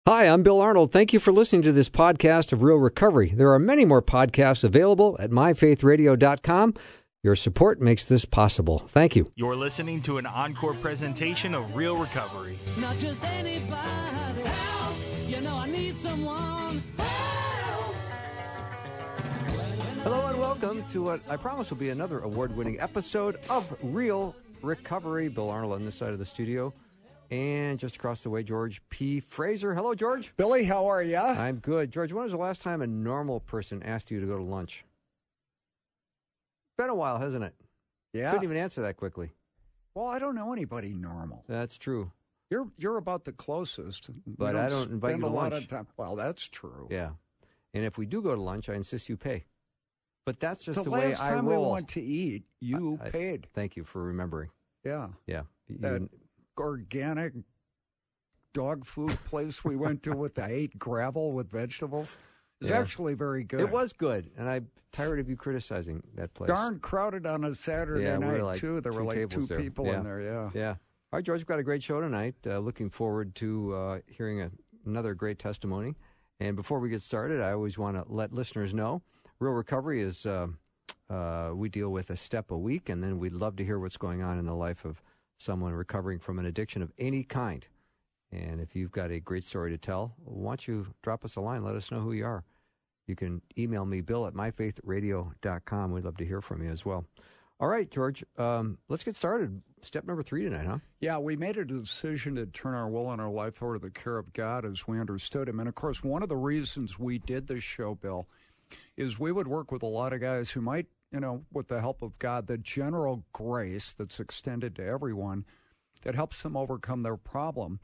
Hi, I'm Bill Arnold. Thank you for listening to this podcast of Real Recovery. There are many more podcasts available at myfaithradio.com. Your support makes this possible. Thank you. You're listening to an encore presentation of Real Recovery. Not just anybody. Help! You know I need someone. Help! Hello and welcome to what I promise will be another award-winning episode of Real Recovery. Bill Arnold on this side of the studio. And just across the way, George P. Fraser. Hello, George. Billy, how are you? I'm good. George, when was the last time a normal person asked you to go to lunch? Been a while, hasn't it? Yeah. Couldn't even answer that quickly. Well, I don't know anybody normal. That's true. You're about the closest. But I don't invite you to spend a lot lunch. of time. Well, that's true. Yeah. And if we do go to lunch, I insist you pay. But that's just the last way I time roll. we went to eat, you paid. Thank you for remembering. Yeah. Yeah. That organic dog food place we went to with the 8 gravel with vegetables is actually very good. It was good, and I'm tired of you criticizing that place. Darn crowded on a Saturday night, like too. There were like 2 people in there, Yeah. All right, George, we've got a great show tonight. Looking forward to hearing another great testimony. And before we get started, I always want to let listeners know, Real Recovery is, we deal with a step a week, and then we'd love to hear what's going on in the life of someone recovering from an addiction of any kind. And if you've got a great story to tell, why don't you drop us a line, let us know who you are. You can email me, Bill at myfaithradio.com. We'd love to hear from you as well. All right, George, let's get started. Step number 3 tonight, huh? Yeah, we made a decision to turn our will and our life over to the care of God as we understood Him. And, of course, one of the reasons we did this show, Bill, is we would work with a lot of guys who might, with the help of God, the general grace that's extended to everyone that helps them overcome their problem,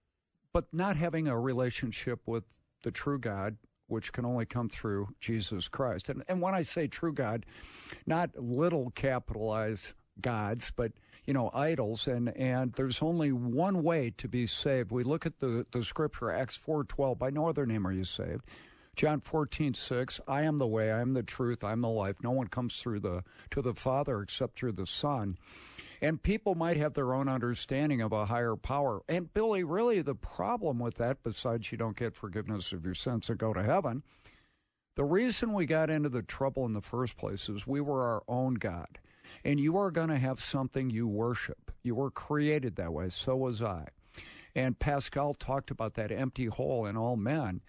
but not having a relationship with the true God, which can only come through Jesus Christ. And when I say true God, not little capitalized gods, but, idols. And there's only one way to be saved. We look at the scripture, Acts 4:12, by no other name are you saved. John 14:6, I am the way, I am the truth, I am the life. No one comes to the Father except through the Son. And people might have their own understanding of a higher power. And, Billy, really the problem with that, besides you don't get forgiveness of your sins and go to heaven, the reason we got into the trouble in the first place is we were our own God. And you are going to have something you worship. You were created that way. So was I. And Pascal talked about that empty hole in all men.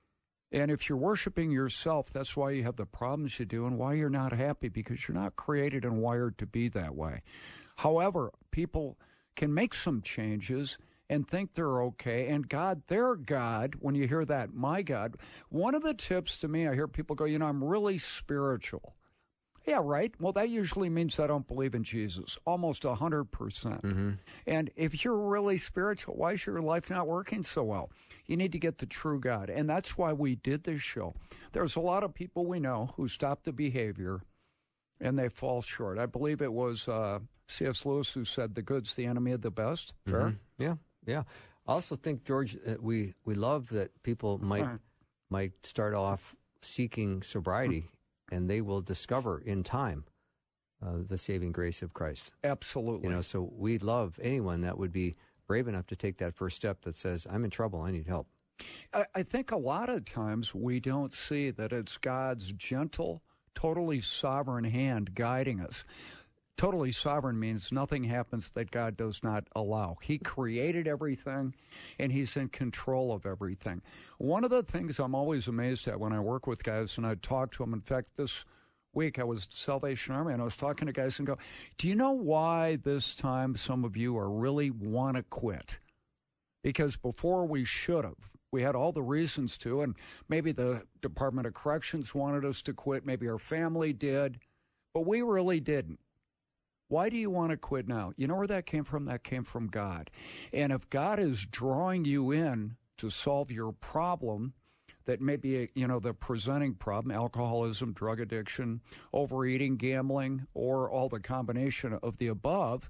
And if you're worshiping yourself, that's why you have the problems you do and why you're not happy, because you're not created and wired to be that way. However, people can make some changes and think they're okay. And God, their God, when you hear that, my God, one of the tips to me, I hear people go, I'm really spiritual. Yeah, right. Well, that usually means I don't believe in Jesus, almost 100%. Mm-hmm. And if you're really spiritual, why is your life not working so well? You need to get the true God. And that's why we did this show. There's a lot of people we know who stop the behavior and they fall short. I believe it was C.S. Lewis who said the good's the enemy of the best. Fair? Mm-hmm. Yeah. I also think, George, that we love that people might start off seeking sobriety, and they will discover in time the saving grace of Christ. Absolutely. So we love anyone that would be brave enough to take that first step that says, I'm in trouble, I need help. I think a lot of times we don't see that it's God's gentle, totally sovereign hand guiding us. Totally sovereign means nothing happens that God does not allow. He created everything, and He's in control of everything. One of the things I'm always amazed at when I work with guys, and I talk to them, in fact, this week I was at Salvation Army, and I was talking to guys and go, do you know why this time some of you are really want to quit? Because before we should have. We had all the reasons to, and maybe the Department of Corrections wanted us to quit, maybe our family did, but we really didn't. Why do you want to quit now? You know where that came from? That came from God. And if God is drawing you in to solve your problem, that may be, the presenting problem, alcoholism, drug addiction, overeating, gambling, or all the combination of the above,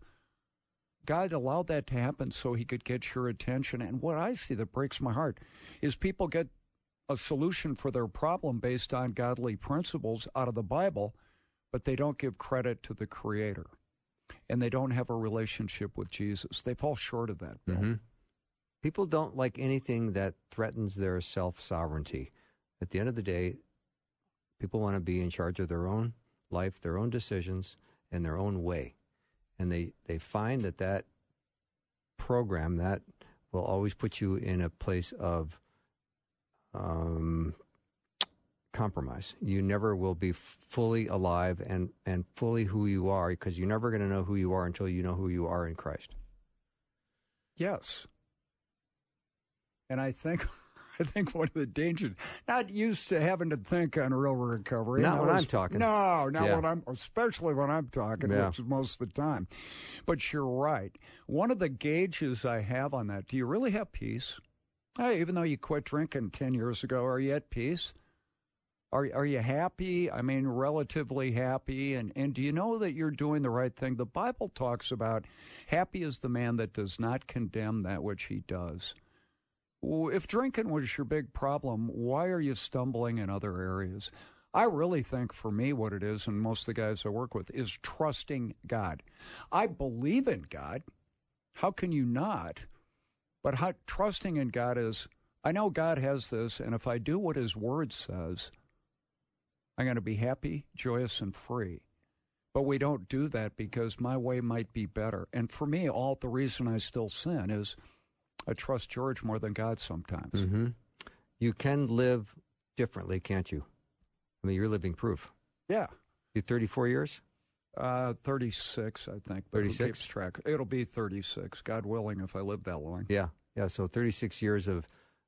God allowed that to happen so He could get your attention. And what I see that breaks my heart is people get a solution for their problem based on godly principles out of the Bible, but they don't give credit to the Creator. And they don't have a relationship with Jesus. They fall short of that, Bill. Mm-hmm. People don't like anything that threatens their self-sovereignty. At the end of the day, people want to be in charge of their own life, their own decisions, and their own way. And they find that program, that will always put you in a place of compromise. You never will be fully alive and fully who you are, because you're never going to know who you are until you know who you are in Christ. Yes. And I think one of the dangers, not used to having to think on real recovery. Not when I'm talking. No, not when especially when I'm talking, which is most of the time. But you're right. One of the gauges I have on that, do you really have peace? Hey, even though you quit drinking 10 years ago, are you at peace? Are you happy? I mean, relatively happy? And do you know that you're doing the right thing? The Bible talks about happy is the man that does not condemn that which he does. If drinking was your big problem, why are you stumbling in other areas? I really think for me what it is, and most of the guys I work with, is trusting God. I believe in God. How can you not? But trusting in God is, I know God has this, and if I do what his word says, I'm going to be happy, joyous, and free. But we don't do that because my way might be better. And for me, the reason I still sin is I trust George more than God sometimes. Mm-hmm. You can live differently, can't you? I mean, you're living proof. Yeah. You 34 years? 36, I think. 36? Track. It'll be 36, God willing, if I live that long. Yeah. So 36 years of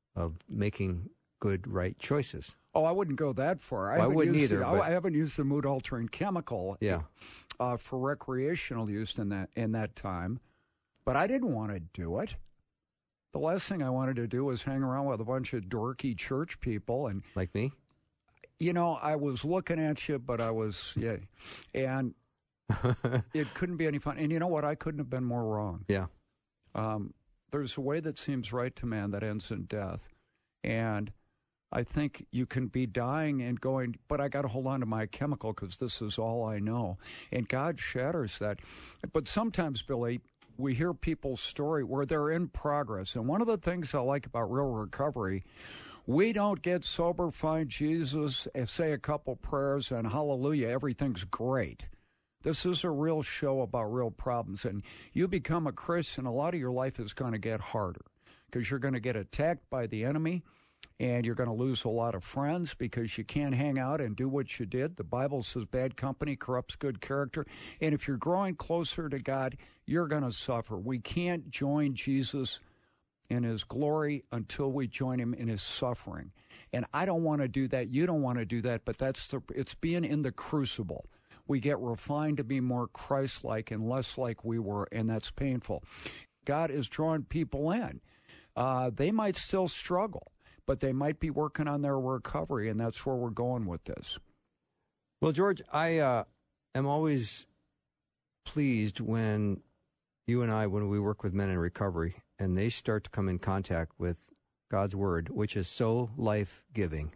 making good, right choices. Oh, I wouldn't go that far. I wouldn't either. I haven't used the mood-altering chemical for recreational use in that time, but I didn't want to do it. The last thing I wanted to do was hang around with a bunch of dorky church people. And like me? You know, I was looking at you, but I was, and it couldn't be any fun. And you know what? I couldn't have been more wrong. Yeah. There's a way that seems right to man that ends in death. And I think you can be dying and going, but I got to hold on to my chemical because this is all I know. And God shatters that. But sometimes, Billy, we hear people's story where they're in progress. And one of the things I like about Real Recovery, we don't get sober, find Jesus, and say a couple prayers, and hallelujah, everything's great. This is a real show about real problems. And you become a Christian, a lot of your life is going to get harder because you're going to get attacked by the enemy, and you're going to lose a lot of friends because you can't hang out and do what you did. The Bible says bad company corrupts good character. And if you're growing closer to God, you're going to suffer. We can't join Jesus in his glory until we join him in his suffering. And I don't want to do that. You don't want to do that, but it's being in the crucible. We get refined to be more Christ-like and less like we were, and that's painful. God is drawing people in. They might still struggle, but they might be working on their recovery, and that's where we're going with this. Well, George, I am always pleased when you and I, when we work with men in recovery, and they start to come in contact with God's Word, which is so life-giving.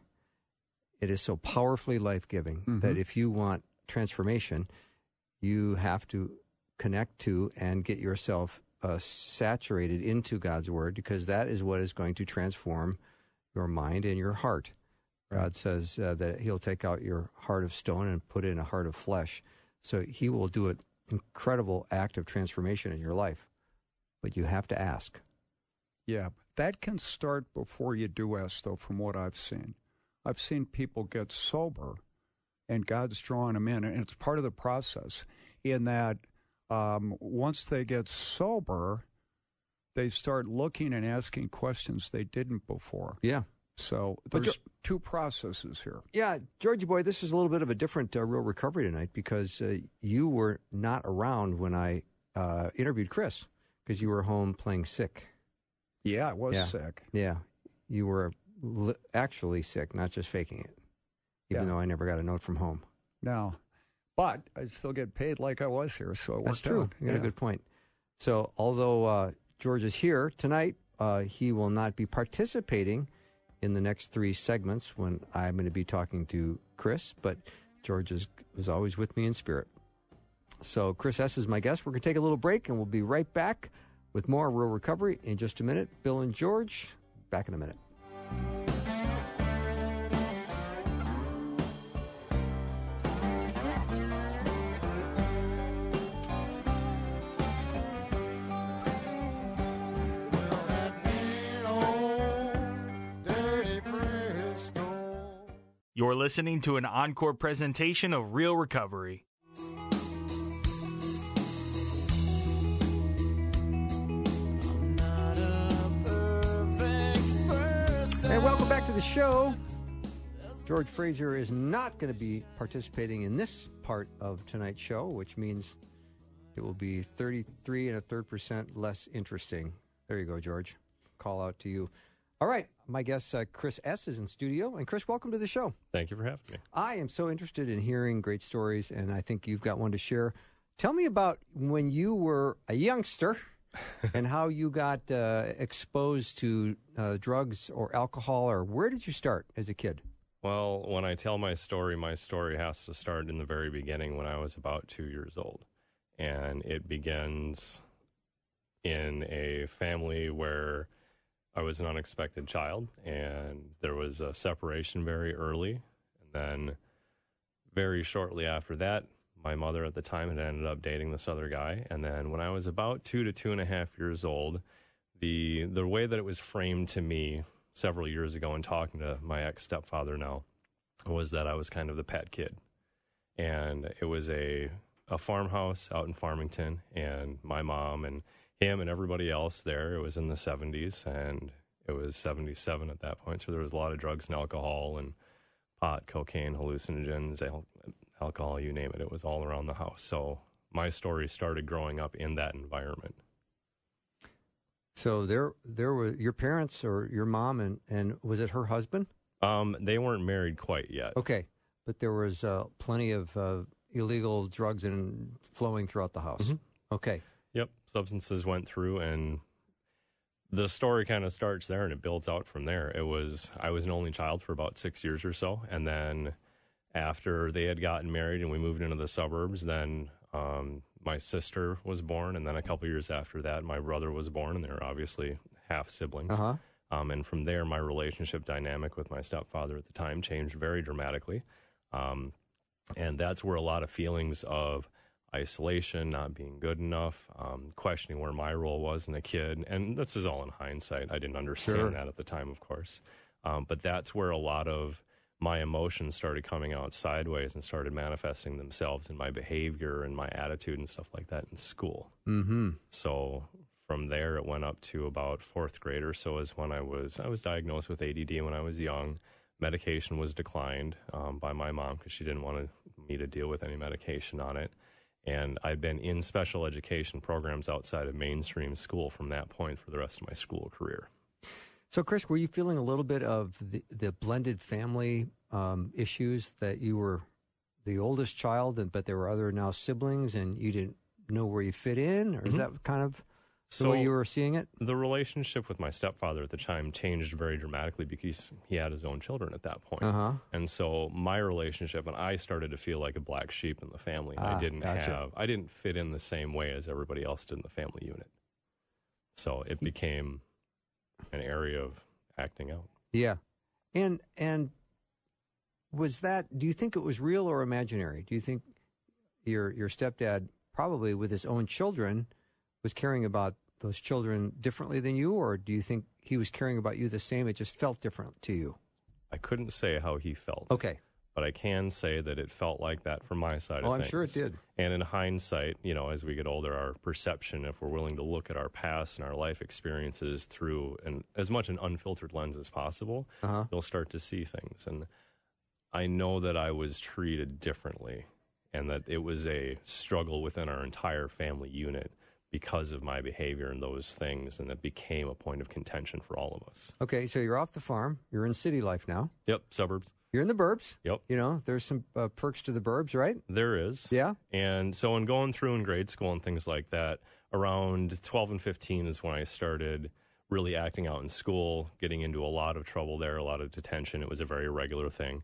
It is so powerfully life-giving that if you want transformation, you have to connect to and get yourself saturated into God's Word, because that is what is going to transform your mind and your heart. Right. God says that he'll take out your heart of stone and put in a heart of flesh. So he will do an incredible act of transformation in your life. But you have to ask. Yeah, that can start before you do ask, though, from what I've seen. I've seen people get sober, and God's drawing them in, and it's part of the process in that once they get sober, they start looking and asking questions they didn't before. Yeah. So there's two processes here. Yeah, Georgie boy, this is a little bit of a different Real Recovery tonight because you were not around when I interviewed Chris because you were home playing sick. Yeah, I was sick. Yeah, you were actually sick, not just faking it, even though I never got a note from home. No, but I still get paid like I was here, so it worked out. That's true. You got a good point. So although George is here tonight, he will not be participating in the next three segments when I'm going to be talking to Chris, but George was always with me in spirit. So Chris S. is my guest. We're going to take a little break, and we'll be right back with more Rural Recovery in just a minute. Bill and George, back in a minute. You're listening to an encore presentation of Real Recovery. And welcome back to the show. George Fraser is not going to be participating in this part of tonight's show, which means it will be 33.33% less interesting. There you go, George. Call out to you. All right, my guest, Chris S., is in studio. And Chris, welcome to the show. Thank you for having me. I am so interested in hearing great stories, and I think you've got one to share. Tell me about when you were a youngster and how you got exposed to drugs or alcohol, or where did you start as a kid? Well, when I tell my story has to start in the very beginning when I was about 2 years old. And it begins in a family where I was an unexpected child, and there was a separation very early. And then very shortly after that, my mother at the time had ended up dating this other guy. And then when I was about 2 to 2.5 years old, the way that it was framed to me several years ago in talking to my ex-stepfather now was that I was kind of the pet kid. And it was a farmhouse out in Farmington, and my mom and him and everybody else there, it was in the 70s, and it was 77 at that point, so there was a lot of drugs and alcohol and pot, cocaine, hallucinogens, alcohol, you name it. It was all around the house. So my story started growing up in that environment. So there were your parents or your mom, and was it her husband? They weren't married quite yet. Okay, but there was plenty of illegal drugs and flowing throughout the house. Mm-hmm. Okay. Yep, substances went through, and the story kind of starts there, and it builds out from there. I was an only child for about 6 years or so, and then after they had gotten married and we moved into the suburbs, then my sister was born, and then a couple years after that, my brother was born, and they were obviously half siblings. Uh-huh. And from there, my relationship dynamic with my stepfather at the time changed very dramatically. And that's where a lot of feelings of isolation, not being good enough, questioning where my role was in a kid. And this is all in hindsight. I didn't understand that at the time, of course. But that's where a lot of my emotions started coming out sideways and started manifesting themselves in my behavior and my attitude and stuff like that in school. Mm-hmm. So from there, it went up to about fourth grade or so is when I was diagnosed with ADD when I was young. Medication was declined by my mom because she didn't want me to deal with any medication on it. And I'd been in special education programs outside of mainstream school from that point for the rest of my school career. So, Chris, were you feeling a little bit of the blended family issues, that you were the oldest child, but there were other now siblings, and you didn't know where you fit in? Or is that kind of the way you were seeing it? The relationship with my stepfather at the time changed very dramatically because he had his own children at that point. Uh-huh. And so my relationship, and I started to feel like a black sheep in the family. I didn't fit in the same way as everybody else did in the family unit. So it became an area of acting out. Yeah. And was that, do you think it was real or imaginary? Do you think your stepdad, probably with his own children, was caring about those children differently than you, or do you think he was caring about you the same, it just felt different to you? I couldn't say how he felt. Okay. But I can say that it felt like that from my side of things. I'm sure it did. And in hindsight, as we get older, our perception, if we're willing to look at our past and our life experiences through as much an unfiltered lens as possible, you'll start to see things. And I know that I was treated differently and that it was a struggle within our entire family unit because of my behavior and those things, and it became a point of contention for all of us. Okay, so you're off the farm. You're in city life now. Yep, suburbs. You're in the burbs. Yep. There's some perks to the burbs, right? There is. Yeah. And so in going through in grade school and things like that, around 12 and 15 is when I started really acting out in school, getting into a lot of trouble there, a lot of detention. It was a very regular thing.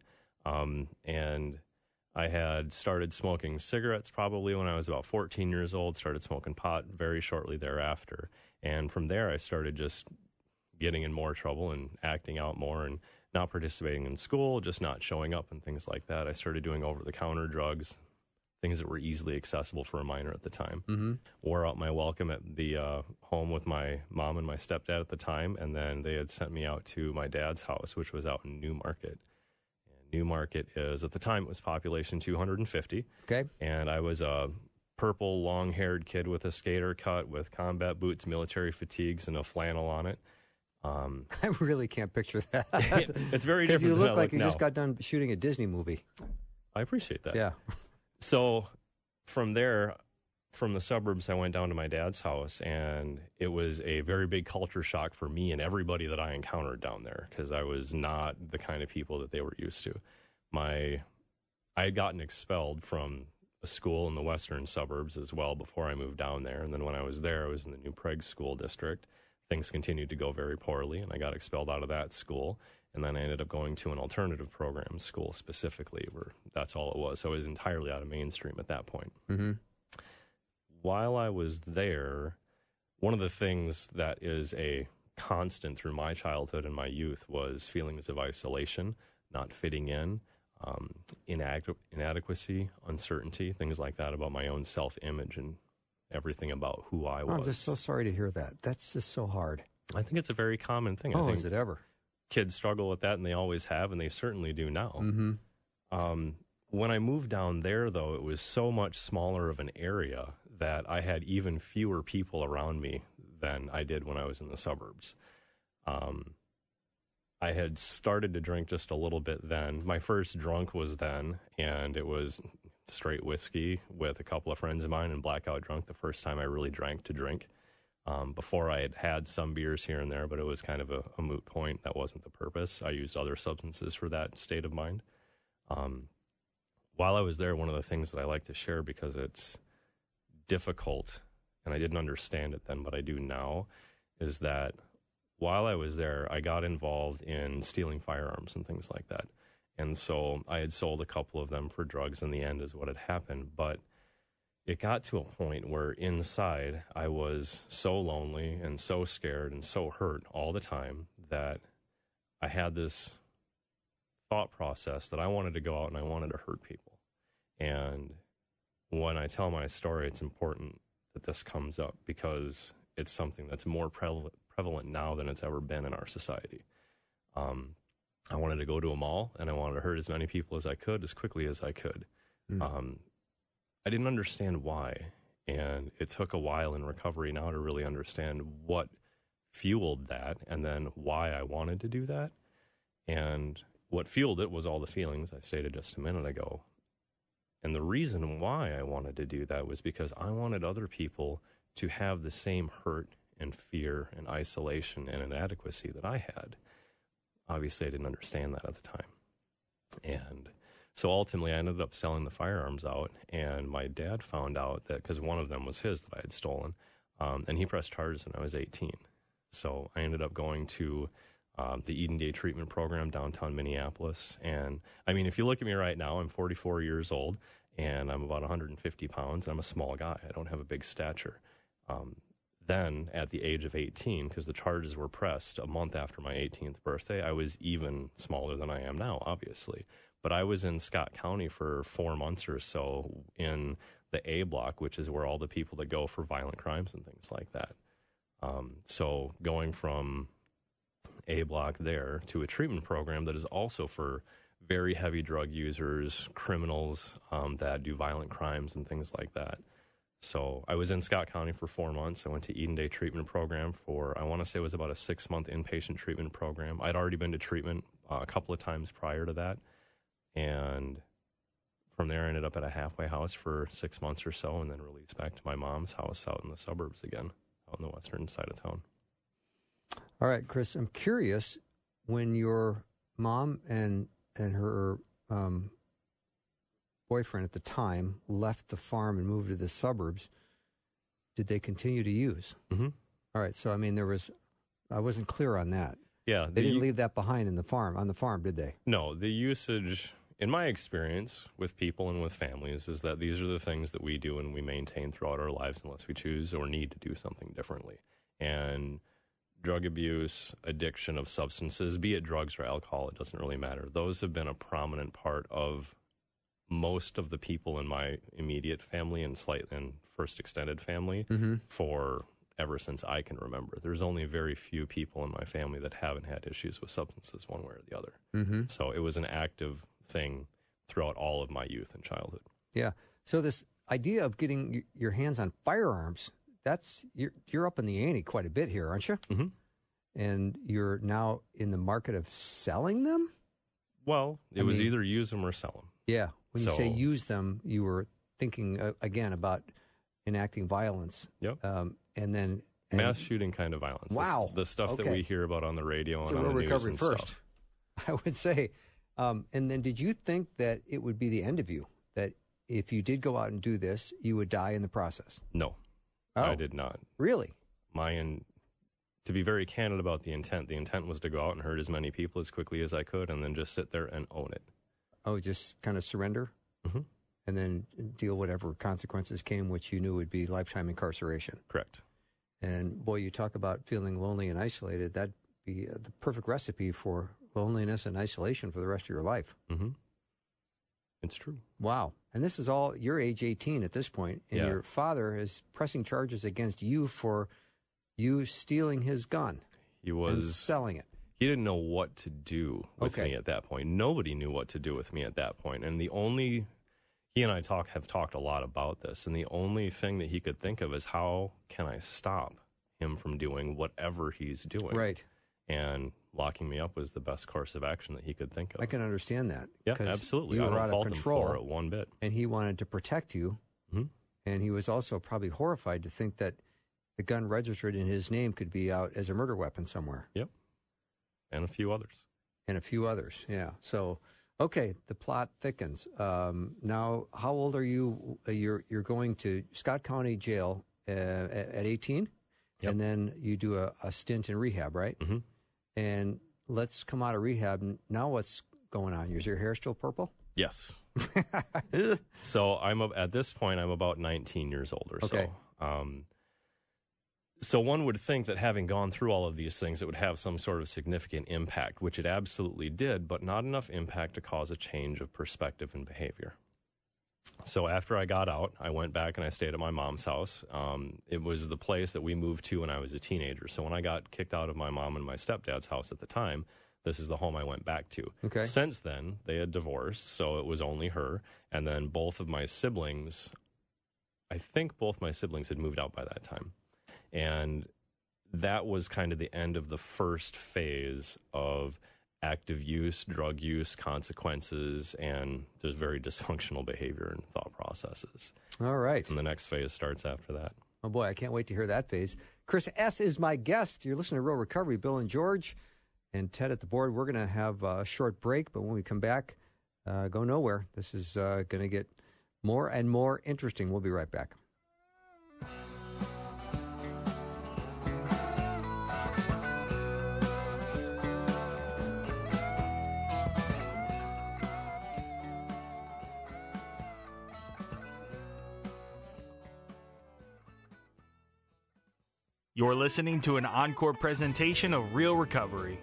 And I had started smoking cigarettes probably when I was about 14 years old, started smoking pot very shortly thereafter. And from there, I started just getting in more trouble and acting out more and not participating in school, just not showing up and things like that. I started doing over-the-counter drugs, things that were easily accessible for a minor at the time. Mm-hmm. Wore out my welcome at the home with my mom and my stepdad at the time, and then they had sent me out to my dad's house, which was out in Newmarket. And Newmarket is, at the time, it was population 250. Okay. And I was a purple, long-haired kid with a skater cut, with combat boots, military fatigues, and a flannel on it. I really can't picture that. It's very Because different. you than look I like you now. just got done shooting a Disney movie. I appreciate that. Yeah. So from there, from the suburbs, I went down to my dad's house, and it was a very big culture shock for me and everybody that I encountered down there, because I was not the kind of people that they were used to. I had gotten expelled from a school in the western suburbs as well before I moved down there, and then when I was there, I was in the New Prague School District. Things continued to go very poorly, and I got expelled out of that school. And then I ended up going to an alternative program school specifically, where that's all it was. So I was entirely out of mainstream at that point. Mm-hmm. While I was there, one of the things that is a constant through my childhood and my youth was feelings of isolation, not fitting in, inadequacy, uncertainty, things like that about my own self-image and everything about who I was. I'm just so sorry to hear that. That's just so hard. I think it's a very common thing. I Oh, think is it ever? kids struggle with that, and they always have, and they certainly do now. Mm-hmm. When I moved down there, though, it was so much smaller of an area that I had even fewer people around me than I did when I was in the suburbs. I had started to drink just a little bit then. My first drunk was then, and it was straight whiskey with a couple of friends of mine and blackout drunk the first time I really drank to drink. Before I had had some beers here and there, but it was kind of a moot point. That wasn't the purpose. I used other substances for that state of mind. While I was there, one of the things that I like to share, because it's difficult, and I didn't understand it then, but I do now, is that while I was there, I got involved in stealing firearms and things like that. And so I had sold a couple of them for drugs in the end is what had happened. But it got to a point where inside I was so lonely and so scared and so hurt all the time that I had this thought process that I wanted to go out and I wanted to hurt people. And when I tell my story, it's important that this comes up because it's something that's more prevalent now than it's ever been in our society. I wanted to go to a mall and I wanted to hurt as many people as I could, as quickly as I could. I didn't understand why, and it took a while in recovery now to really understand what fueled that and then why I wanted to do that. And what fueled it was all the feelings I stated just a minute ago. And the reason why I wanted to do that was because I wanted other people to have the same hurt and fear and isolation and inadequacy that I had. Obviously, I didn't understand that at the time. And so ultimately, I ended up selling the firearms out, and my dad found out that, because one of them was his that I had stolen, and he pressed charges when I was 18. So I ended up going to the Eden Day Treatment Program downtown Minneapolis. And I mean, if you look at me right now, I'm 44 years old, and I'm about 150 pounds, and I'm a small guy. I don't have a big stature. Then, at the age of 18, because the charges were pressed a month after my 18th birthday, I was even smaller than I am now, obviously. But I was in Scott County for 4 months or so in the A block, which is where all the people that go for violent crimes and things like that. So going from A block there to a treatment program that is also for very heavy drug users, criminals that do violent crimes and things like that. So I was in Scott County for 4 months. I went to Eden Day Treatment Program for, I want to say it was about a 6-month inpatient treatment program. I'd already been to treatment a couple of times prior to that. And from there, I ended up at a halfway house for 6 months or so and then released back to my mom's house out in the suburbs again, out on the western side of town. All right, Chris, I'm curious, when your mom and her boyfriend at the time left the farm and moved to the suburbs, did they continue to use? Mm-hmm. All right, so I mean, I wasn't clear on that. Yeah. They didn't leave that behind on the farm, did they? No, the usage, in my experience with people and with families, is that these are the things that we do and we maintain throughout our lives unless we choose or need to do something differently. And drug abuse, addiction of substances, be it drugs or alcohol, it doesn't really matter. Those have been a prominent part of most of the people in my immediate family and first extended family for ever since I can remember. There's only very few people in my family that haven't had issues with substances one way or the other. So it was an active thing throughout all of my youth and childhood. Yeah. So this idea of getting your hands on firearms, you're up in the ante quite a bit here, aren't you? Mm-hmm. And you're now in the market of selling them? Well, it was either use them or sell them. Yeah. When you say use them, you were thinking, again, about enacting violence. Yep. And then... mass shooting kind of violence. Wow. The stuff that we hear about on the radio and on the news recovery and first, stuff. I would say. And then did you think that it would be the end of you? That if you did go out and do this, you would die in the process? No. Oh. I did not. Really? To be very candid about the intent was to go out and hurt as many people as quickly as I could and then just sit there and own it. Oh, just kind of surrender? Mm-hmm. And then deal whatever consequences came, which you knew would be lifetime incarceration. Correct. And boy, you talk about feeling lonely and isolated. That'd be the perfect recipe for loneliness and isolation for the rest of your life. Mm-hmm. It's true. Wow. And this is all, you're age 18 at this point, and your father is pressing charges against you for you stealing his gun. He was and selling it. He didn't know what to do with me at that point. Nobody knew what to do with me at that point. And he and I have talked a lot about this, and the only thing that he could think of is how can I stop him from doing whatever he's doing? Right. And locking me up was the best course of action that he could think of. I can understand that. Yeah, absolutely. You I were don't out fault of him control, for it one bit. and he wanted to protect you. Mm-hmm. And he was also probably horrified to think that the gun registered in his name could be out as a murder weapon somewhere. Yep. And a few others. Yeah. So, okay, the plot thickens. Now, how old are you? You're going to Scott County Jail at 18, and then you do a stint in rehab, right? Mm-hmm. And let's come out of rehab. Now what's going on? Is your hair still purple? Yes. So at this point, I'm about 19 years old or okay. so. So one would think that having gone through all of these things, it would have some sort of significant impact, which it absolutely did, but not enough impact to cause a change of perspective and behavior. So after I got out, I went back and I stayed at my mom's house. It was the place that we moved to when I was a teenager. So when I got kicked out of my mom and my stepdad's house at the time, this is the home I went back to. Okay. Since then, they had divorced, so it was only her. And then both of my siblings, I think both my siblings had moved out by that time. And that was kind of the end of the first phase of active use, drug use, consequences, and just very dysfunctional behavior and thought processes. All right. And the next phase starts after that. Oh, boy, I can't wait to hear that phase. Chris S. is my guest. You're listening to Real Recovery. Bill and George and Ted at the board. We're going to have a short break, but when we come back, go nowhere. This is going to get more and more interesting. We'll be right back. You're listening to an encore presentation of Real Recovery.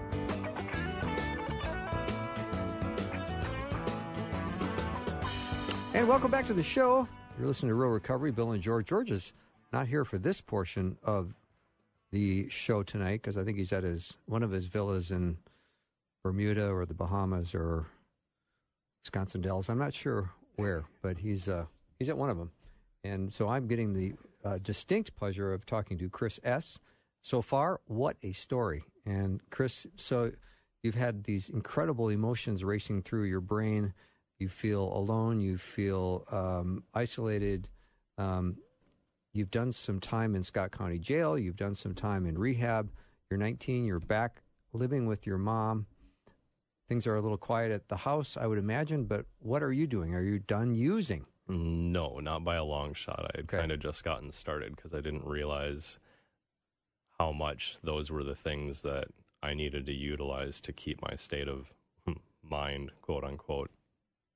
And welcome back to the show. You're listening to Real Recovery. Bill and George. George is not here for this portion of the show tonight because I think he's at one of his villas in Bermuda or the Bahamas or Wisconsin Dells. I'm not sure where, but he's at one of them. And so I'm getting the distinct pleasure of talking to Chris S. So far, what a story. And Chris, so you've had these incredible emotions racing through your brain. You feel alone. You feel isolated. You've done some time in Scott County Jail. You've done some time in rehab. You're 19. You're back living with your mom. Things are a little quiet at the house, I would imagine. But what are you doing? Are you done using? No, not by a long shot. I had kind of just gotten started because I didn't realize how much those were the things that I needed to utilize to keep my state of mind, quote unquote,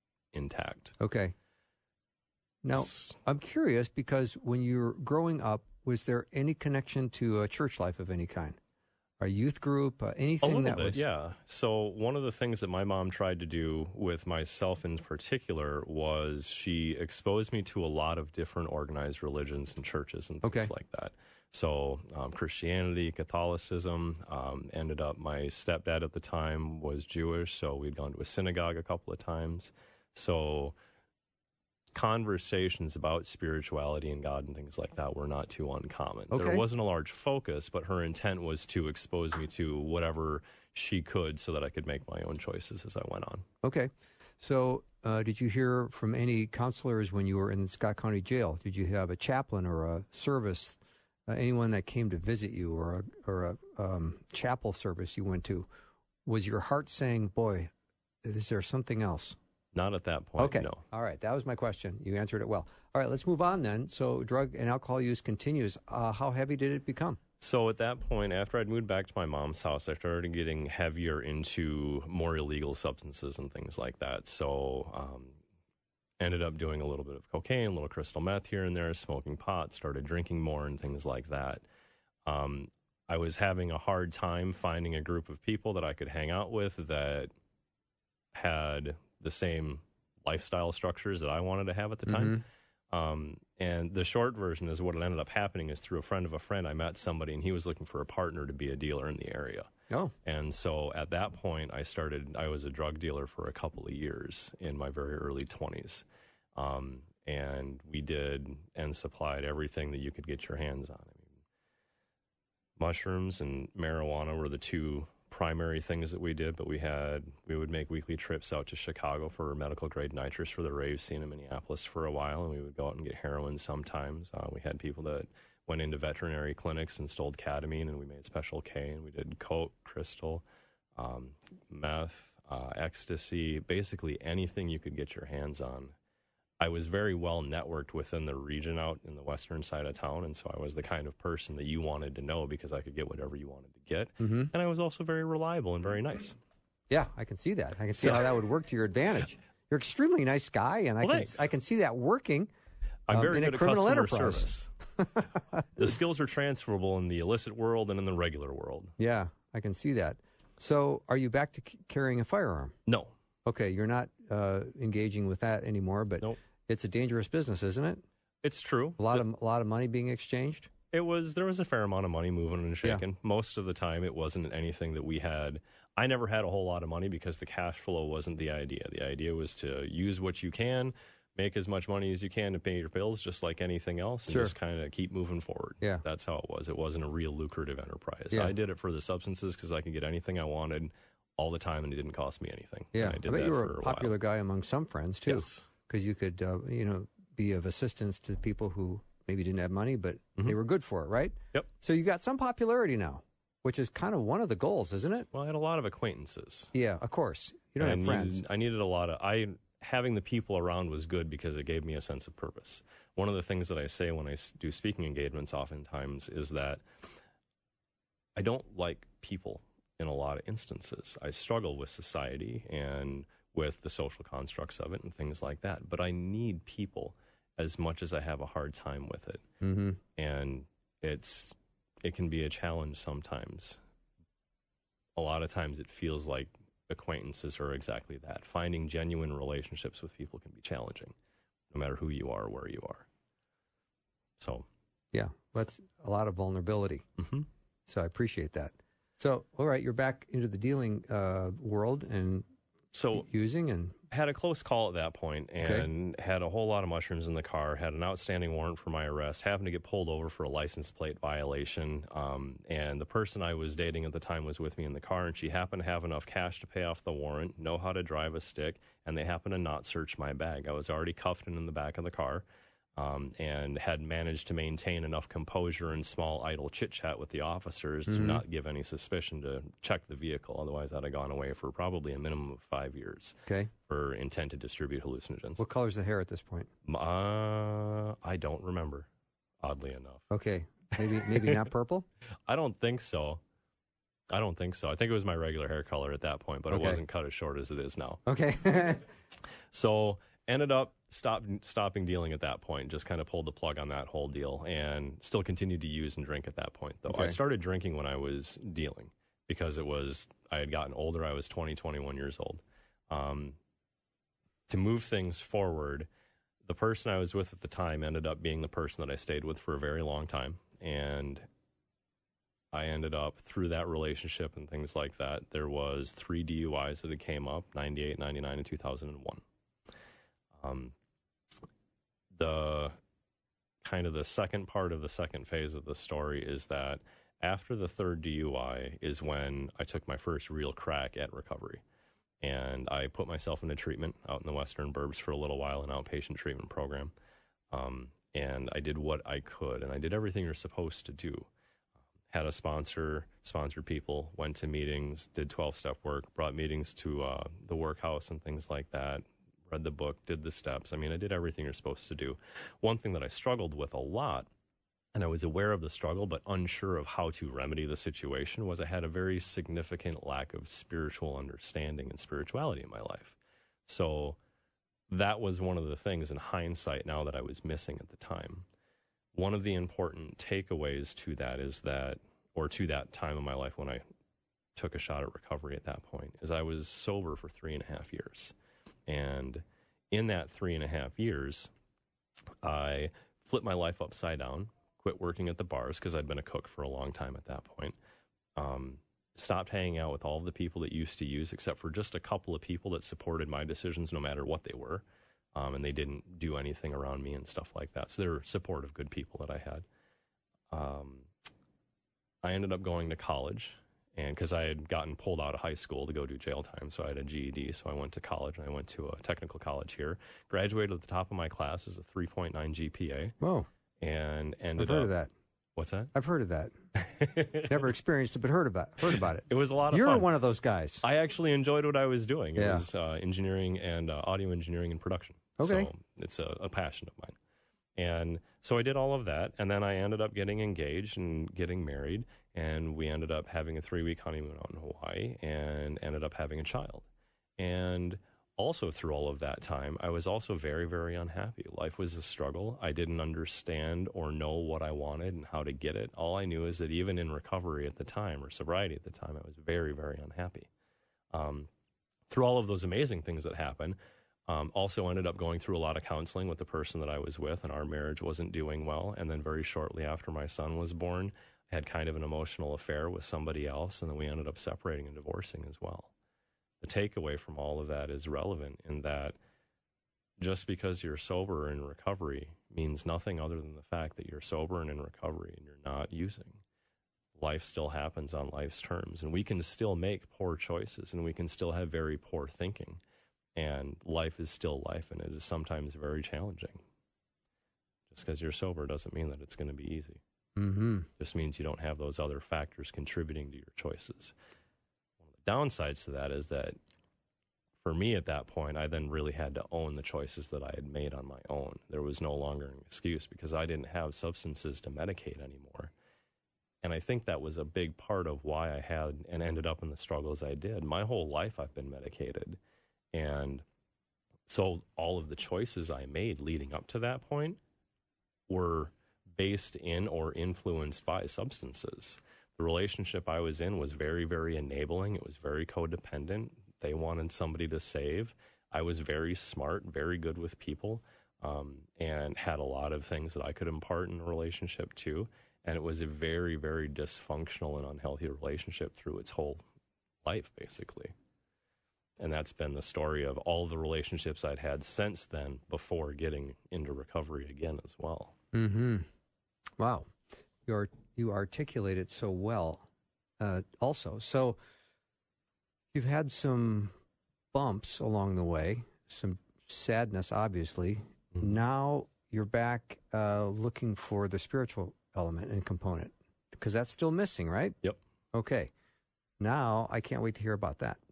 intact. Okay. Now, I'm curious because when you're growing up was there any connection to a church life of any kind? A youth group, anything a little that bit, was? yeah. So one of the things that my mom tried to do with myself in particular was she exposed me to a lot of different organized religions and churches and things like that. So Christianity, Catholicism, ended up, my stepdad at the time was Jewish, so we'd gone to a synagogue a couple of times. So conversations about spirituality and God and things like that were not too uncommon. Okay. There wasn't a large focus, but her intent was to expose me to whatever she could so that I could make my own choices as I went on. Okay. So did you hear from any counselors when you were in Scott County Jail? Did you have a chaplain or a service, anyone that came to visit you, or a chapel service you went to? Was your heart saying, boy, is there something else? Not at that point, okay. no. All right, that was my question. You answered it well. All right, let's move on then. So drug and alcohol use continues. How heavy did it become? So at that point, after I'd moved back to my mom's house, I started getting heavier into more illegal substances and things like that. So ended up doing a little bit of cocaine, a little crystal meth here and there, smoking pot, started drinking more and things like that. I was having a hard time finding a group of people that I could hang out with that had the same lifestyle structures that I wanted to have at the time. And the short version is what ended up happening is through a friend of a friend, I met somebody and he was looking for a partner to be a dealer in the area. Oh. And so at that point, I was a drug dealer for a couple of years in my very early 20s. And we did and supplied everything that you could get your hands on. I mean, mushrooms and marijuana were the two primary things that we did, but we would make weekly trips out to Chicago for medical grade nitrous for the rave scene in Minneapolis for a while, and we would go out and get heroin sometimes. We had people that went into veterinary clinics and stole ketamine, and we made Special K, and we did coke, crystal, meth, ecstasy, basically anything you could get your hands on. I was very well networked within the region out in the western side of town, and so I was the kind of person that you wanted to know because I could get whatever you wanted to get. And I was also very reliable and very nice. Yeah, I can see that. I can see how that would work to your advantage. You're an extremely nice guy, and I can see that working I'm very in good a criminal at enterprise. customer service. The skills are transferable in the illicit world and in the regular world. Yeah, I can see that. So are you back to carrying a firearm? No. Okay, you're not engaging with that anymore, but Nope. It's a dangerous business, isn't it? It's true. A lot of money being exchanged? There was a fair amount of money moving and shaking. Yeah. Most of the time, it wasn't anything that we had. I never had a whole lot of money because the cash flow wasn't the idea. The idea was to use what you can, make as much money as you can to pay your bills, just like anything else, and just kind of keep moving forward. Yeah. That's how it was. It wasn't a real lucrative enterprise. Yeah. I did it for the substances because I could get anything I wanted all the time, and it didn't cost me anything. Yeah, and I did bet that you were for a popular guy among some friends, too. Yes. Because you could, be of assistance to people who maybe didn't have money, but they were good for it, right? Yep. So you got some popularity now, which is kind of one of the goals, isn't it? Well, I had a lot of acquaintances. Yeah, of course. You don't have friends. I needed a lot of... having the people around was good because it gave me a sense of purpose. One of the things that I say when I do speaking engagements oftentimes is that I don't like people in a lot of instances. I struggle with society and with the social constructs of it and things like that. But I need people as much as I have a hard time with it. Mm-hmm. And it can be a challenge sometimes. A lot of times it feels like acquaintances are exactly that. Finding genuine relationships with people can be challenging, no matter who you are or where you are. So, yeah, that's a lot of vulnerability. Mm-hmm. So I appreciate that. So, all right, you're back into the dealing world and using and had a close call at that point and had a whole lot of mushrooms in the car, had an outstanding warrant for my arrest, happened to get pulled over for a license plate violation. And the person I was dating at the time was with me in the car, and she happened to have enough cash to pay off the warrant, know how to drive a stick, and they happened to not search my bag. I was already cuffed and in the back of the car. And had managed to maintain enough composure and small idle chit-chat with the officers to not give any suspicion to check the vehicle. Otherwise, I'd have gone away for probably a minimum of 5 years for intent to distribute hallucinogens. What color's the hair at this point? I don't remember, oddly enough. Okay. Maybe not purple? I don't think so. I think it was my regular hair color at that point, but it wasn't cut as short as it is now. Okay. So... ended up stopping dealing at that point, just kind of pulled the plug on that whole deal, and still continued to use and drink at that point, though. Okay. I started drinking when I was dealing because I had gotten older. I was 20, 21 years old. To move things forward, the person I was with at the time ended up being the person that I stayed with for a very long time, and I ended up, through that relationship and things like that, there was 3 DUIs that had came up, 98, 99, and 2001. The kind of the second part of the second phase of the story is that after the third DUI is when I took my first real crack at recovery. And I put myself into treatment out in the Western Burbs for a little while, an outpatient treatment program. And I did what I could, and I did everything you're supposed to do. Had a sponsor, sponsored people, went to meetings, did 12-step work, brought meetings to the workhouse and things like that, read the book, did the steps. I mean, I did everything you're supposed to do. One thing that I struggled with a lot, and I was aware of the struggle but unsure of how to remedy the situation, was I had a very significant lack of spiritual understanding and spirituality in my life. So that was one of the things in hindsight now that I was missing at the time. One of the important takeaways to that is that, or to that time in my life when I took a shot at recovery at that point, is I was sober for 3.5 years. And in that 3.5 years, I flipped my life upside down, quit working at the bars because I'd been a cook for a long time at that point. Stopped hanging out with all of the people that used to use, except for just a couple of people that supported my decisions no matter what they were. And they didn't do anything around me and stuff like that. So they were supportive, good people that I had. I ended up going to college, and because I had gotten pulled out of high school to go do jail time, so I had a GED. So I went to college, and I went to a technical college here. Graduated at the top of my class as a 3.9 GPA. Whoa. And ended I've heard of that. What's that? I've heard of that. Never experienced it, but heard about it. It was a lot of You're fun. one of those guys. I actually enjoyed what I was doing. It Yeah. was engineering and audio engineering and production. Okay. So it's a passion of mine. And so I did all of that, and then I ended up getting engaged and getting married, and we ended up having a 3-week honeymoon out in Hawaii and ended up having a child. And also through all of that time, I was also very, very unhappy. Life was a struggle. I didn't understand or know what I wanted and how to get it. All I knew is that even in recovery at the time, or sobriety at the time, I was very, very unhappy. Through all of those amazing things that happened, also ended up going through a lot of counseling with the person that I was with, and our marriage wasn't doing well. And then very shortly after my son was born, I had kind of an emotional affair with somebody else, and then we ended up separating and divorcing as well. The takeaway from all of that is relevant in that just because you're sober and in recovery means nothing other than the fact that you're sober and in recovery and you're not using. Life still happens on life's terms, and we can still make poor choices, and we can still have very poor thinking. And life is still life, and it is sometimes very challenging. Just because you're sober doesn't mean that it's going to be easy. Mm-hmm. Just means you don't have those other factors contributing to your choices. One of the downsides to that is that for me at that point, I then really had to own the choices that I had made on my own. There was no longer an excuse because I didn't have substances to medicate anymore. And I think that was a big part of why I had and ended up in the struggles I did. My whole life I've been medicated. And so all of the choices I made leading up to that point were based in or influenced by substances. The relationship I was in was very, very enabling. It was very codependent. They wanted somebody to save. I was very smart, very good with people, and had a lot of things that I could impart in a relationship too. And it was a very, very dysfunctional and unhealthy relationship through its whole life, basically. And that's been the story of all the relationships I'd had since then before getting into recovery again as well. Mm-hmm. Wow. You articulate it so well also. So you've had some bumps along the way, some sadness, obviously. Mm-hmm. Now you're back looking for the spiritual element and component because that's still missing, right? Yep. Okay. Now I can't wait to hear about that.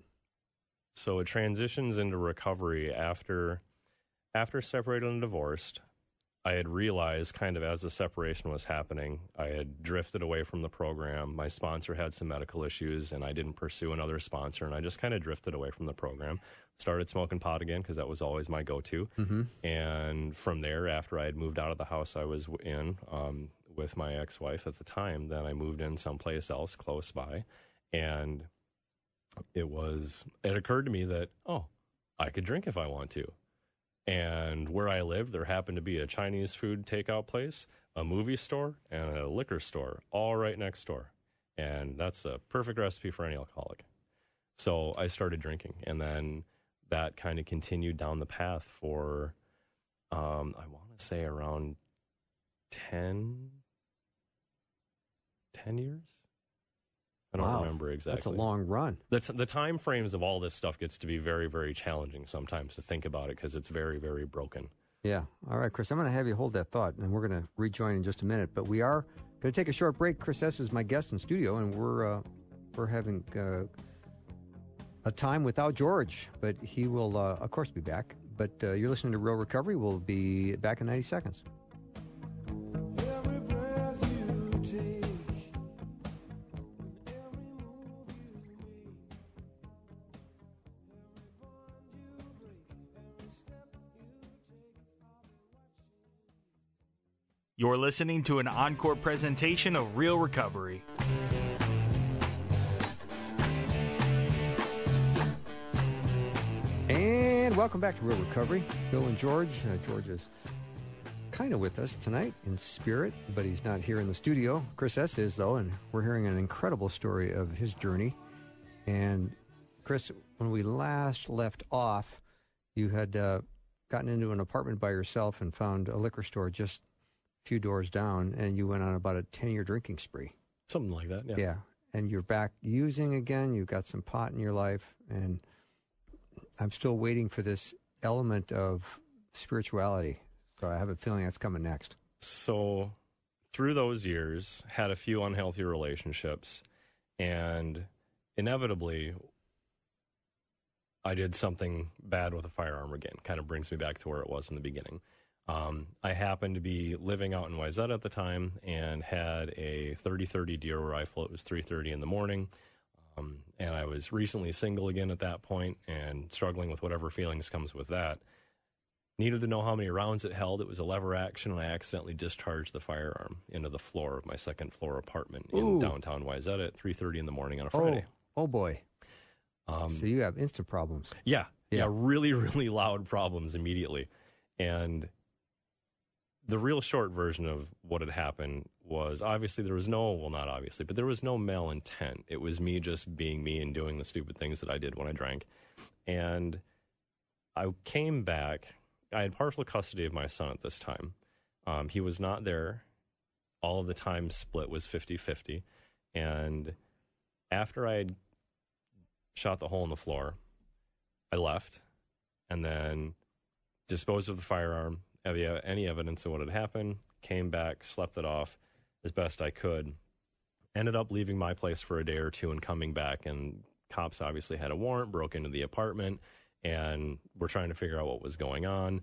So it transitions into recovery after separated and divorced. I had realized kind of as the separation was happening, I had drifted away from the program. My sponsor had some medical issues, and I didn't pursue another sponsor, and I just kind of drifted away from the program. Started smoking pot again because that was always my go-to. And from there, after I had moved out of the house I was in with my ex-wife at the time, then I moved in someplace else close by, and it occurred to me that, I could drink if I want to. And where I lived, there happened to be a Chinese food takeout place, a movie store, and a liquor store, all right next door. And that's a perfect recipe for any alcoholic. So I started drinking, and then that kind of continued down the path for, I want to say around 10 years? I don't remember exactly. That's a long run. The time frames of all this stuff gets to be very, very challenging sometimes to think about it because it's very, very broken. Yeah. All right, Chris, I'm going to have you hold that thought, and we're going to rejoin in just a minute. But we are going to take a short break. Chris S. is my guest in studio, and we're having a time without George, but he will, of course, be back. But you're listening to Real Recovery. We'll be back in 90 seconds. Every breath you take, every move you make, every bond you break, every step you take, I'll be watching. You're listening to an encore presentation of Real Recovery. And welcome back to Real Recovery. Bill and George. George is kind of with us tonight in spirit, but he's not here in the studio. Chris S. is, though, and we're hearing an incredible story of his journey. And, Chris, when we last left off, you had gotten into an apartment by yourself and found a liquor store just a few doors down, and you went on about a 10-year drinking spree. Something like that, yeah. Yeah. And you're back using again. You've got some pot in your life, and I'm still waiting for this element of spirituality. So I have a feeling that's coming next. So through those years, had a few unhealthy relationships, and inevitably I did something bad with a firearm again. Kind of brings me back to where it was in the beginning. I happened to be living out in Wayzata at the time and had a 30-30 deer rifle. It was 3:30 in the morning. And I was recently single again at that point and struggling with whatever feelings comes with that. Needed to know how many rounds it held. It was a lever action, and I accidentally discharged the firearm into the floor of my second floor apartment in downtown Wayzata at 3:30 in the morning on a Friday. Oh boy. So you have instant problems. Yeah, really, really loud problems immediately. And the real short version of what had happened was obviously there was not obviously, but there was no male intent. It was me just being me and doing the stupid things that I did when I drank. And I came back. I had partial custody of my son at this time. He was not there. All of the time split was 50-50. And after I had shot the hole in the floor, I left and then disposed of the firearm, any evidence of what had happened, came back, slept it off as best I could, ended up leaving my place for a day or two and coming back, and cops obviously had a warrant, broke into the apartment, and were trying to figure out what was going on.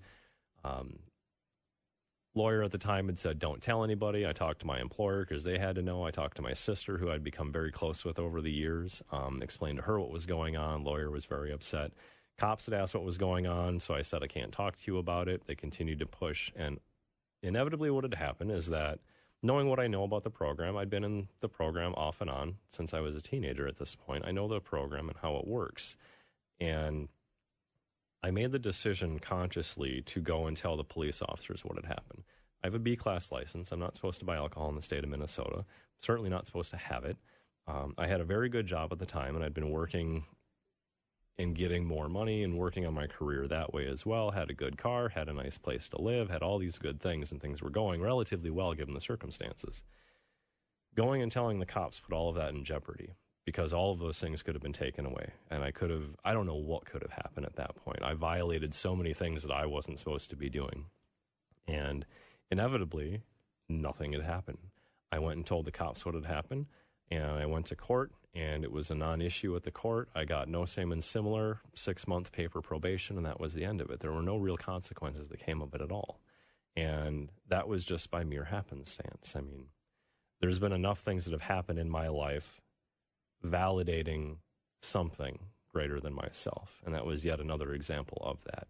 Lawyer at the time had said, don't tell anybody. I talked to my employer because they had to know. I talked to my sister, who I'd become very close with over the years, explained to her what was going on. Lawyer was very upset. Cops had asked what was going on, so I said, I can't talk to you about it. They continued to push, and inevitably what had happened is that, knowing what I know about the program, I'd been in the program off and on since I was a teenager at this point. I know the program and how it works. And I made the decision consciously to go and tell the police officers what had happened. I have a B-class license. I'm not supposed to buy alcohol in the state of Minnesota. Certainly not supposed to have it. I had a very good job at the time, and I'd been working and getting more money and working on my career that way as well. Had a good car, had a nice place to live, had all these good things, and things were going relatively well given the circumstances. Going and telling the cops put all of that in jeopardy, because all of those things could have been taken away. And I don't know what could have happened at that point. I violated so many things that I wasn't supposed to be doing. And inevitably, nothing had happened. I went and told the cops what had happened, and I went to court, and it was a non-issue at the court. I got no same and similar, 6-month paper probation, and that was the end of it. There were no real consequences that came of it at all. And that was just by mere happenstance. I mean, there's been enough things that have happened in my life validating something greater than myself. And that was yet another example of that.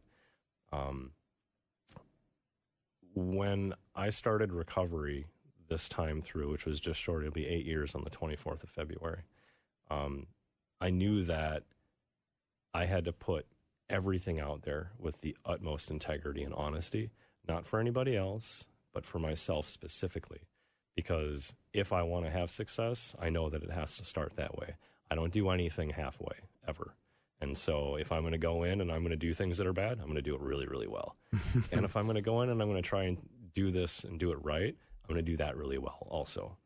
When I started recovery this time through, which was just short, it'll be 8 years on the 24th of February, I knew that I had to put everything out there with the utmost integrity and honesty, not for anybody else, but for myself specifically. Because if I want to have success, I know that it has to start that way. I don't do anything halfway, ever. And so if I'm going to go in and I'm going to do things that are bad, I'm going to do it really, really well. And if I'm going to go in and I'm going to try and do this and do it right, I'm going to do that really well also.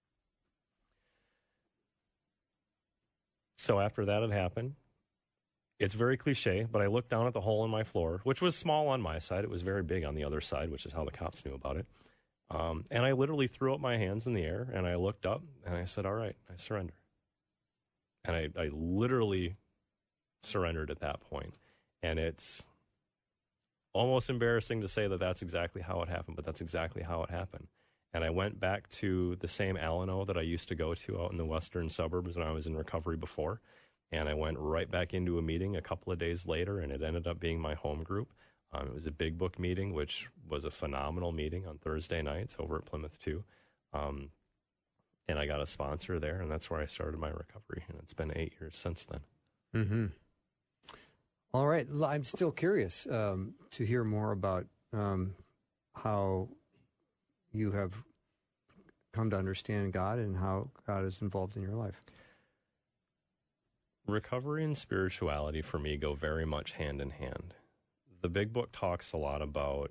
So after that had happened, it's very cliche, but I looked down at the hole in my floor, which was small on my side. It was very big on the other side, which is how the cops knew about it. And I literally threw up my hands in the air, and I looked up, and I said, all right, I surrender. And I literally surrendered at that point. And it's almost embarrassing to say that that's exactly how it happened, but that's exactly how it happened. And I went back to the same Alano that I used to go to out in the western suburbs when I was in recovery before. And I went right back into a meeting a couple of days later, and it ended up being my home group. It was a big book meeting, which was a phenomenal meeting on Thursday nights over at Plymouth 2. And I got a sponsor there, and that's where I started my recovery. And it's been 8 years since then. Mm-hmm. All right. I'm still curious to hear more about how you have come to understand God and how God is involved in your life. Recovery and spirituality for me go very much hand in hand. The big book talks a lot about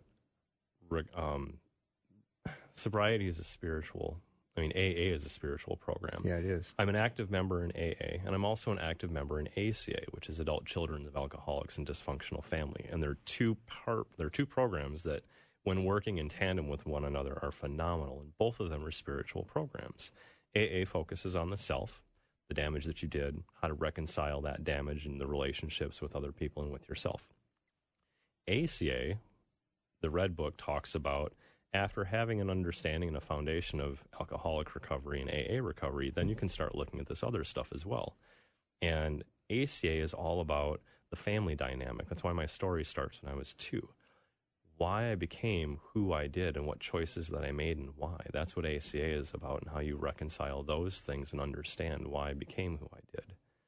sobriety is a spiritual, AA is a spiritual program. Yeah, it is. I'm an active member in AA, and I'm also an active member in ACA, which is Adult Children of Alcoholics and Dysfunctional Family. And they're two programs that, when working in tandem with one another, are phenomenal, and both of them are spiritual programs. AA focuses on the self, the damage that you did, how to reconcile that damage in the relationships with other people and with yourself. ACA, the Red Book, talks about after having an understanding and a foundation of alcoholic recovery and AA recovery, then you can start looking at this other stuff as well. And ACA is all about the family dynamic. That's why my story starts when I was 2. Why I became who I did and what choices that I made and why. That's what ACA is about, and how you reconcile those things and understand why I became who I did.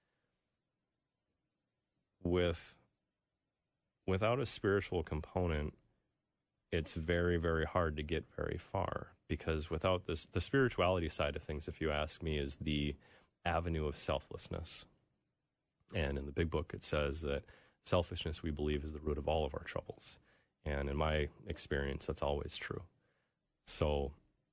Without a spiritual component, it's very, very hard to get very far, because without this, the spirituality side of things, if you ask me, is the avenue of selflessness. And in the big book, it says that selfishness, we believe, is the root of all of our troubles. And in my experience, that's always true. So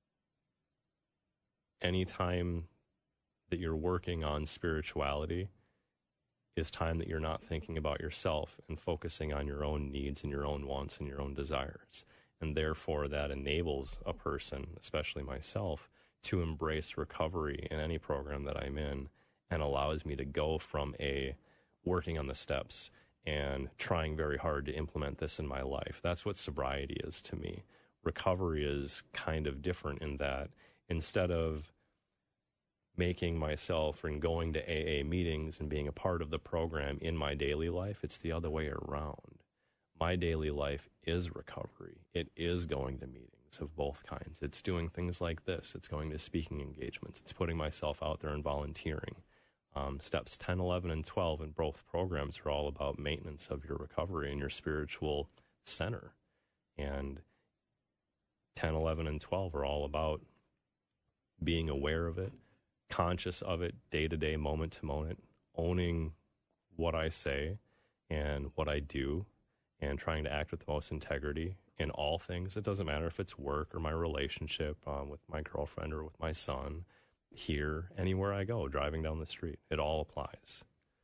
anytime that you're working on spirituality is time that you're not thinking about yourself and focusing on your own needs and your own wants and your own desires. And therefore, that enables a person, especially myself, to embrace recovery in any program that I'm in, and allows me to go from working on the steps and trying very hard to implement this in my life. That's what sobriety is to me. Recovery is kind of different in that instead of making myself and going to AA meetings and being a part of the program in my daily life, it's the other way around. My daily life is recovery. It is going to meetings of both kinds. It's doing things like this. It's going to speaking engagements. It's putting myself out there and volunteering. Steps 10, 11, and 12 in both programs are all about maintenance of your recovery and your spiritual center. And 10, 11, and 12 are all about being aware of it, conscious of it, day-to-day, moment-to-moment, owning what I say and what I do, and trying to act with the most integrity in all things. It doesn't matter if it's work or my relationship with my girlfriend or with my son, here, anywhere I go, driving down the street. It all applies.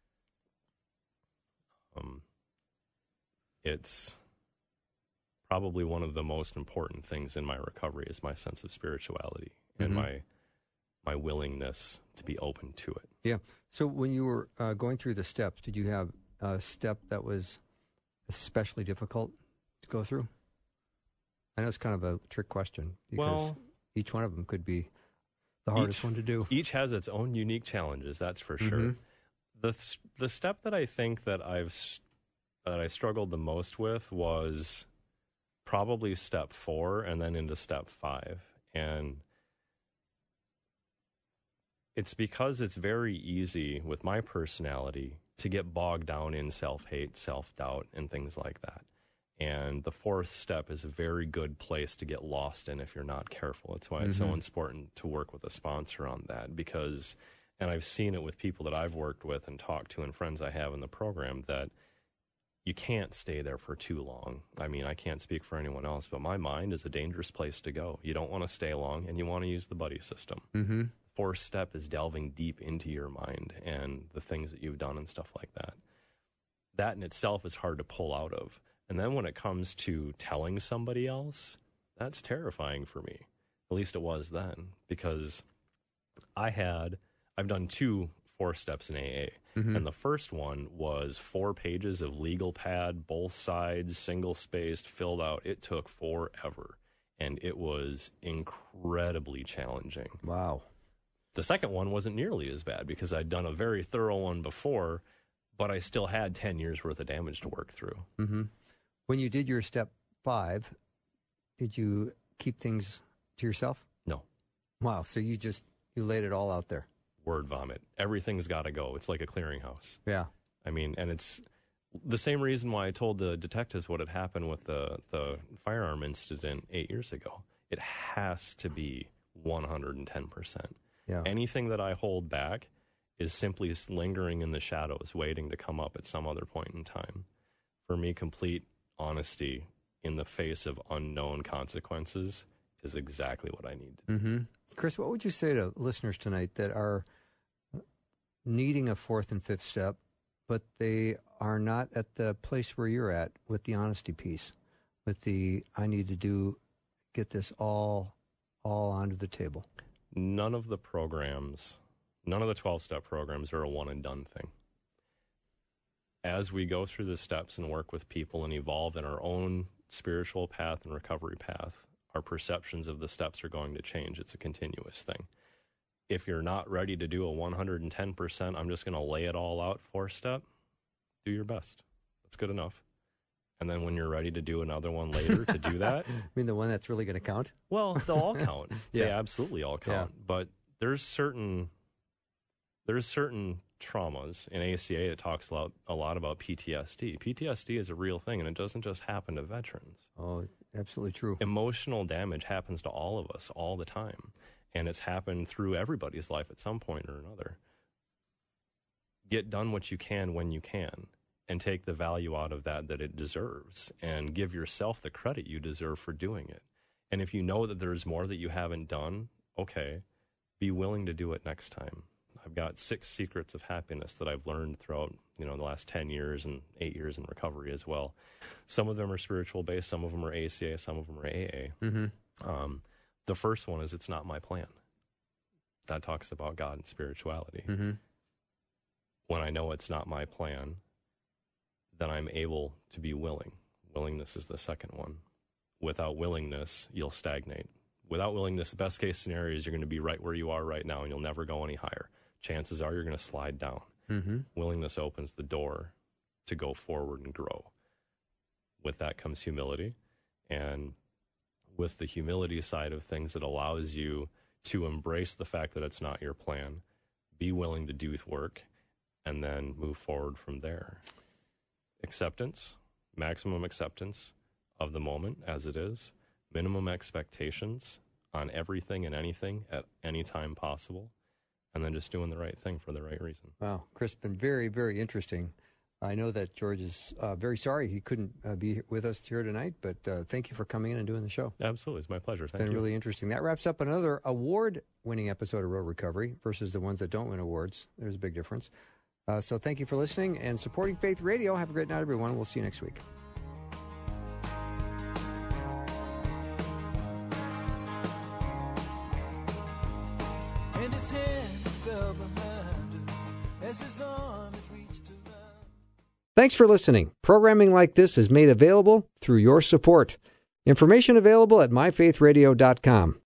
It's probably one of the most important things in my recovery is my sense of spirituality and my willingness to be open to it. Yeah. So when you were going through the steps, did you have a step that was especially difficult to go through? I know it's kind of a trick question because Well, each one of them could be the hardest one to do. Each has its own unique challenges, that's for sure. The step that I think that I struggled the most with was probably step 4 and then into step 5. And it's because it's very easy with my personality to get bogged down in self-hate, self-doubt, and things like that. And the 4th step is a very good place to get lost in if you're not careful. It's why it's so important to work with a sponsor on that, because, and I've seen it with people that I've worked with and talked to and friends I have in the program, that you can't stay there for too long. I mean, I can't speak for anyone else, but my mind is a dangerous place to go. You don't want to stay long, and you want to use the buddy system. 4th step is delving deep into your mind and the things that you've done and stuff like that. That in itself is hard to pull out of. And then when it comes to telling somebody else, that's terrifying for me. At least it was then, because I've done 2 4 steps in AA. And the first one was 4 pages of legal pad, both sides, single-spaced, filled out. It took forever, and it was incredibly challenging. Wow. The second one wasn't nearly as bad because I'd done a very thorough one before, but I still had 10 years worth of damage to work through. When you did your step 5, did you keep things to yourself? No. Wow. So you laid it all out there. Word vomit. Everything's got to go. It's like a clearinghouse. Yeah. I mean, and it's the same reason why I told the detectives what had happened with the firearm incident 8 years ago. It has to be 110%. Yeah. Anything that I hold back is simply lingering in the shadows, waiting to come up at some other point in time. For me, complete honesty in the face of unknown consequences is exactly what I need. Chris, what would you say to listeners tonight that are needing a 4th and 5th step, but they are not at the place where you're at with the honesty piece, with the I need to get this all onto the table? None of the 12-step programs are a one-and-done thing. As we go through the steps and work with people and evolve in our own spiritual path and recovery path, our perceptions of the steps are going to change. It's a continuous thing. If you're not ready to do a 110%, I'm just going to lay it all out 4-step, do your best. That's good enough. And then when you're ready to do another one later to do that. I mean, the one that's really going to count? Well, they'll all count. Yeah. They absolutely all count. Yeah. But there's certain traumas in ACA that talks a lot about PTSD. PTSD is a real thing, and it doesn't just happen to veterans. Oh, absolutely true. Emotional damage happens to all of us all the time, and it's happened through everybody's life at some point or another. Get done what you can when you can, and take the value out of that it deserves, and give yourself the credit you deserve for doing it. And if you know that there's more that you haven't done, okay, be willing to do it next time. I've got 6 secrets of happiness that I've learned throughout, the last 10 years and 8 years in recovery as well. Some of them are spiritual based, some of them are ACA, some of them are AA. The first one is it's not my plan. That talks about God and spirituality. When I know it's not my plan, then I'm able to be willing. Willingness is the second one. Without willingness, you'll stagnate. Without willingness, the best case scenario is you're going to be right where you are right now and you'll never go any higher. Chances are you're going to slide down. Willingness opens the door to go forward and grow. With that comes humility. And with the humility side of things, it allows you to embrace the fact that it's not your plan, be willing to do work, and then move forward from there. Acceptance, maximum acceptance of the moment as it is, minimum expectations on everything and anything at any time possible, and then just doing the right thing for the right reason. Wow, Chris, been very, very interesting. I know that George is very sorry he couldn't be with us here tonight, but thank you for coming in and doing the show. Absolutely. It's my pleasure. Thank you. It's been really interesting. That wraps up another award-winning episode of Real Recovery versus the ones that don't win awards. There's a big difference. So thank you for listening and supporting Faith Radio. Have a great night, everyone. We'll see you next week. And his hand fell behind him as his arm had reached around. Thanks for listening. Programming like this is made available through your support. Information available at myfaithradio.com.